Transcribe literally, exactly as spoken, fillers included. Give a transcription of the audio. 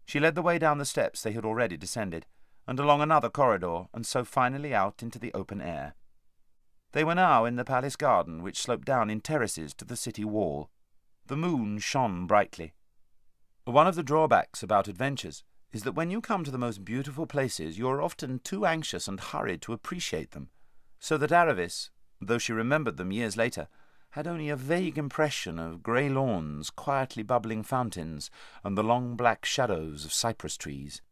She led the way down the steps they had already descended, and along another corridor, and so finally out into the open air. They were now in the palace garden, which sloped down in terraces to the city wall. The moon shone brightly. One of the drawbacks about adventures is that when you come to the most beautiful places you are often too anxious and hurried to appreciate them, so that Aravis, though she remembered them years later, had only a vague impression of grey lawns, quietly bubbling fountains, and the long black shadows of cypress trees.